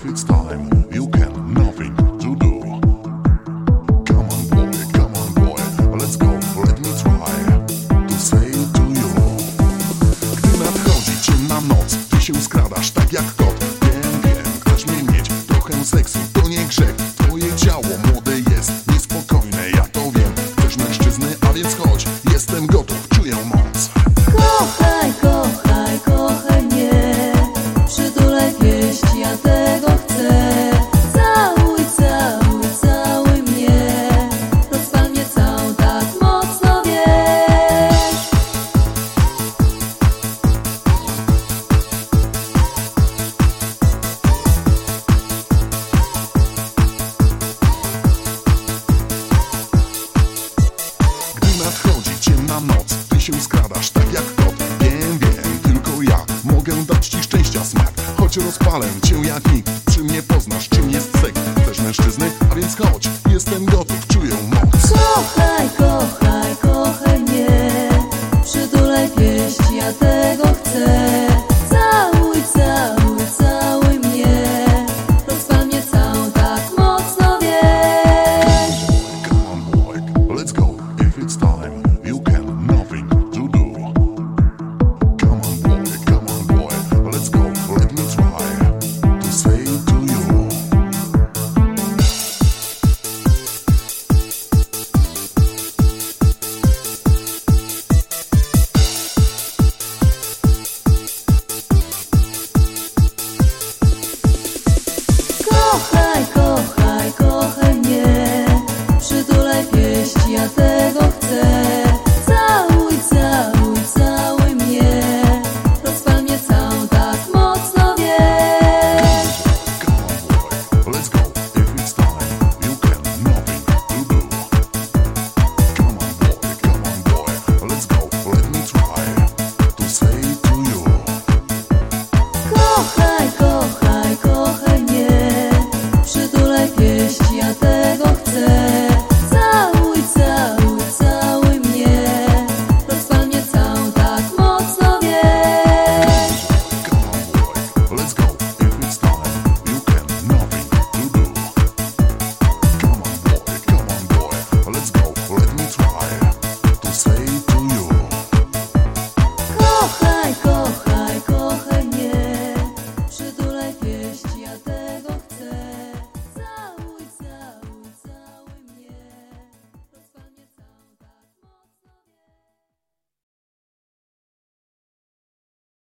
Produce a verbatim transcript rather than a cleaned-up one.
If it's time, you can nothing to do. Come on boy, come on boy, let's go, let me try to say to you. Gdy nadchodzi ciemna noc, ty się skradasz tak jak kot. Wiem, wiem, chcesz mnie mieć, trochę seksu to nie grzech. Twoje ciało młode jest, niespokojne, ja to wiem. Chcesz mężczyzny, a więc chodź, jestem gotów, czuję moc. Kochaj, kochaj, kochaj mnie, przytulaj pieść, ja tego chcę. Całuj, całuj, całuj mnie, rozpal mnie całą tak mocno, wiesz. Gdy nadchodzi ciemna noc, ty się skradasz tak jak kot. Wiem, wiem, tylko ja mogę dać ci szczęścia smak. Choć rozpalę cię jak nikt, przy mnie poznasz czym jest seks. Chcesz mężczyzny? A więc chodź, jestem gotów, czuję moc. Kochaj, kochaj, kochaj mnie, przytulaj pieść, ja tego